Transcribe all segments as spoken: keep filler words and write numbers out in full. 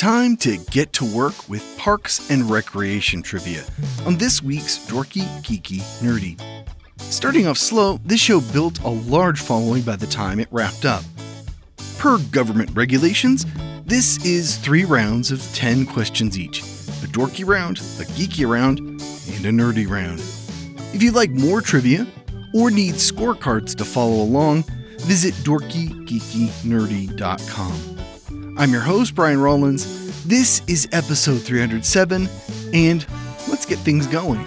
time to get to work with Parks and Recreation trivia on this week's Dorky, Geeky, Nerdy. Starting off slow, this show built a large following by the time it wrapped up. Per government regulations, this is three rounds of ten questions each. A dorky round, a geeky round, and a nerdy round. If you'd like more trivia or need scorecards to follow along, visit dorky geeky nerdy dot com. I'm your host, Brian Rollins. This is episode three hundred seven, and let's get things going.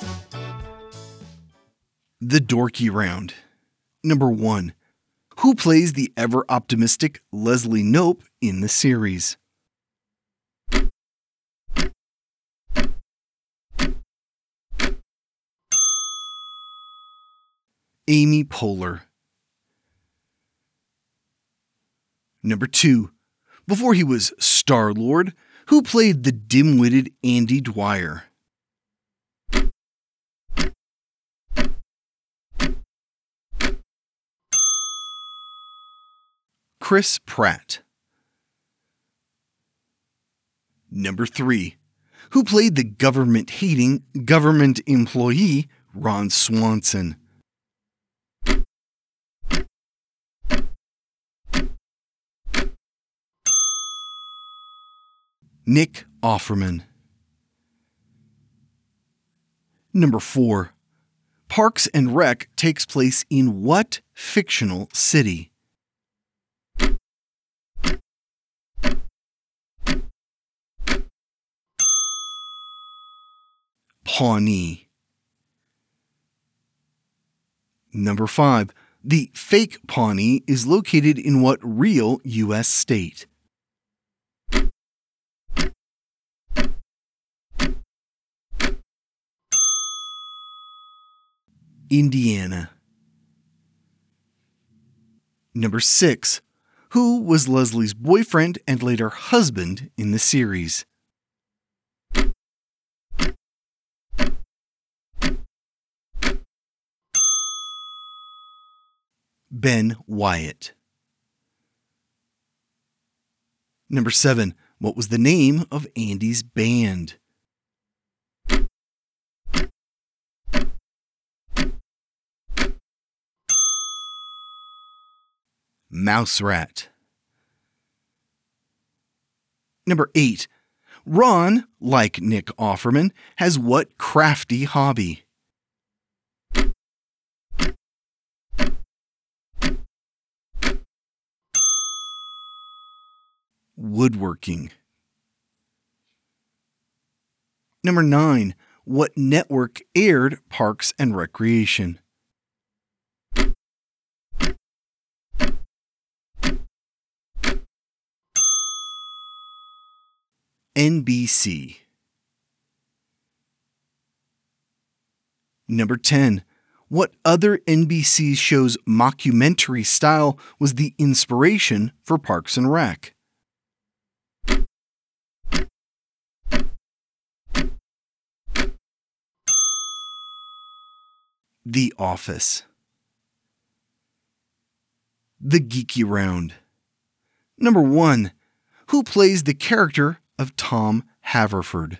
The Dorky Round. Number one. Who plays the ever-optimistic Leslie Knope in the series? Amy Poehler. Number two. Before he was Star-Lord, who played the dim-witted Andy Dwyer? Chris Pratt. Number three. Who played the government-hating government employee Ron Swanson? Nick Offerman. Number four. Parks and Rec takes place in what fictional city? Pawnee. Number five. The fake Pawnee is located in what real U S state? Indiana. Number six. Who was Leslie's boyfriend and later husband in the series? Ben Wyatt. Number seven. What was the name of Andy's band? Mouse Rat. Number eight. Ron, like Nick Offerman, has what crafty hobby? Woodworking. Number nine. What network aired Parks and Recreation? N B C. Number ten. What other N B C show's mockumentary style was the inspiration for Parks and Rec? The Office. The Geeky Round. Number one. Who plays the character of Tom Haverford?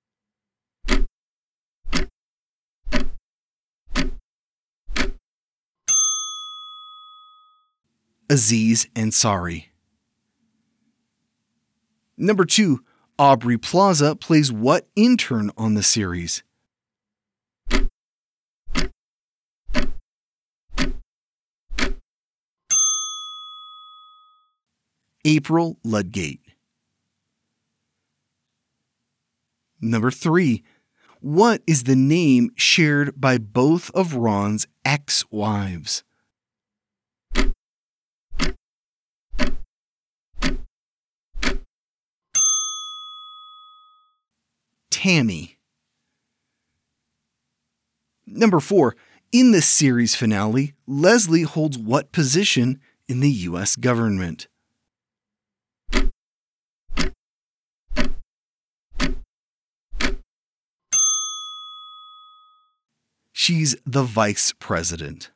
Aziz Ansari. Number two. Aubrey Plaza plays what intern on the series? April Ludgate. Number three. What is the name shared by both of Ron's ex-wives? Tammy. Number four. In the series finale, Leslie holds what position in the U S government? She's the vice president.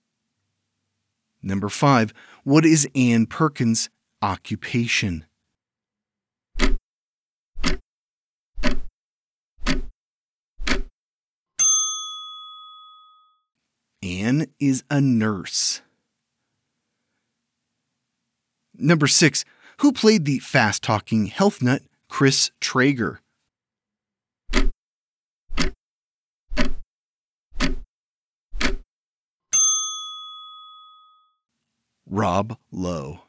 Number five. What is Ann Perkins' occupation? Anne is a nurse? Number six. Who played the fast-talking health nut Chris Traeger? Rob Lowe.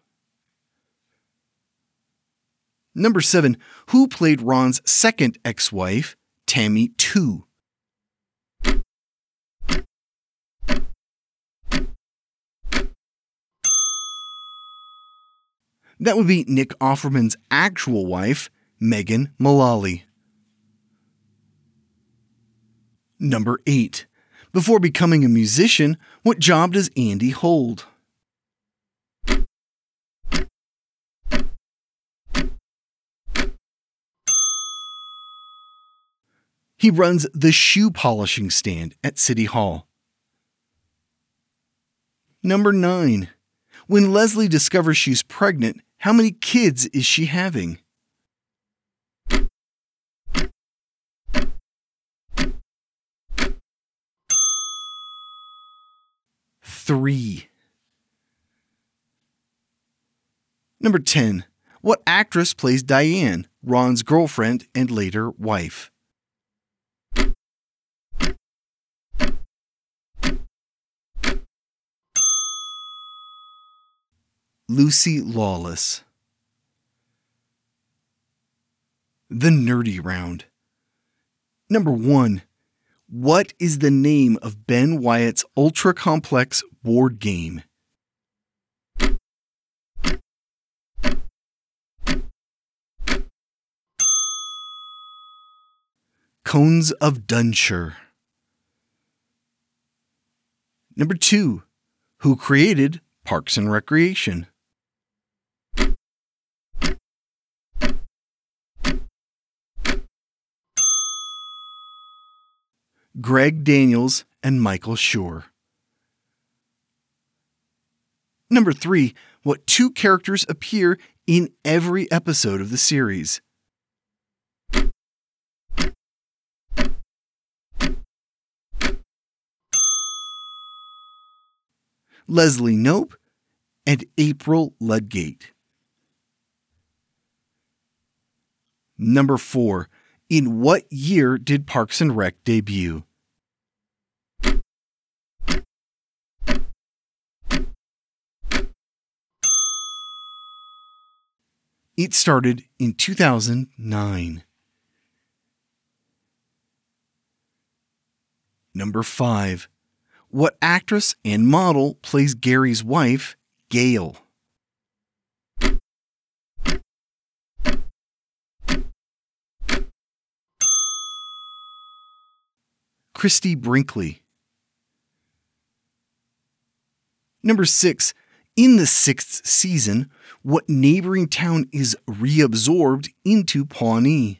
Number seven. Who played Ron's second ex-wife, Tammy two? That would be Nick Offerman's actual wife, Megan Mullally. Number eight. Before becoming a musician, what job does Andy hold? He runs the shoe polishing stand at City Hall. Number nine. When Leslie discovers she's pregnant, how many kids is she having? Three. Number ten. What actress plays Diane, Ron's girlfriend and later wife? Lucy Lawless. The Nerdy Round. Number one. What is the name of Ben Wyatt's ultra-complex board game? Cones of Dunshire. Number two. Who created Parks and Recreation? Greg Daniels and Michael Schur. Number three. What two characters appear in every episode of the series? Leslie Knope and April Ludgate. Number four. In what year did Parks and Rec debut? It started in two thousand nine. Number five. What actress and model plays Gary's wife, Gail? Christy Brinkley. Number six. In the sixth season, what neighboring town is reabsorbed into Pawnee?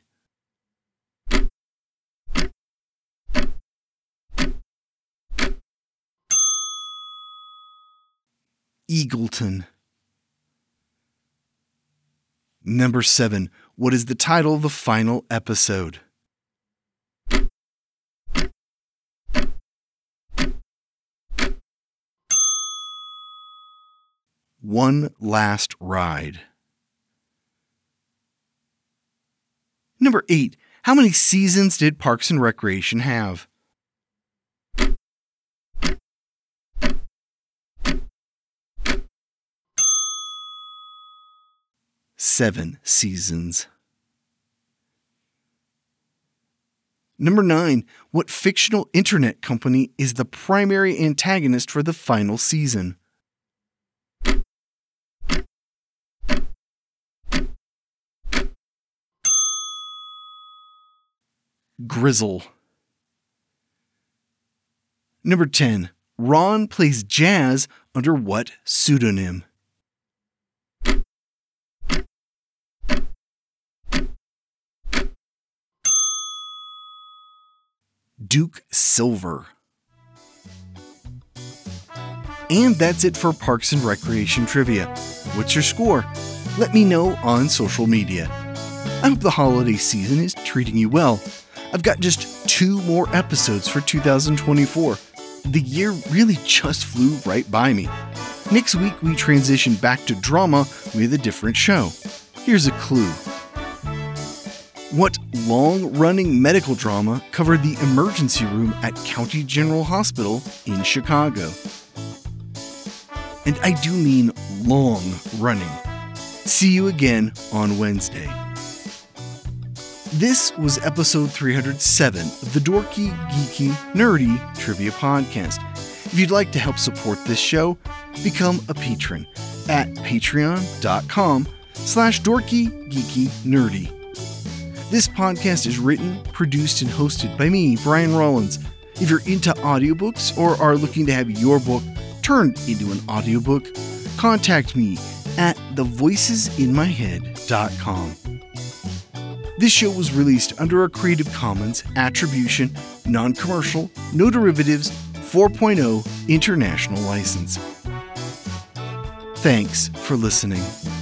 Eagleton. Number seven. What is the title of the final episode? One Last Ride. Number eight. How many seasons did Parks and Recreation have? Seven seasons. Number nine. What fictional internet company is the primary antagonist for the final season? Grizzle. Number ten. Ron plays Jazz under what pseudonym? Duke Silver. And that's it for Parks and Recreation Trivia. What's your score? Let me know on social media. I hope the holiday season is treating you well. I've got just two more episodes for two thousand twenty-four. the year really just flew right by me. Next week, we transition back to drama with a different show. Here's a clue. What long-running medical drama covered the emergency room at County General Hospital in Chicago? And I do mean long-running. See you again on Wednesday. This was episode three hundred seven of the Dorky, Geeky, Nerdy Trivia Podcast. If you'd like to help support this show, become a patron at patreon.com slash dorky, geeky, nerdy. This podcast is written, produced, and hosted by me, Brian Rollins. If you're into audiobooks or are looking to have your book turned into an audiobook, contact me at the voices in my head dot com. This show was released under a Creative Commons Attribution, Non-Commercial, No Derivatives four point oh International License. Thanks for listening.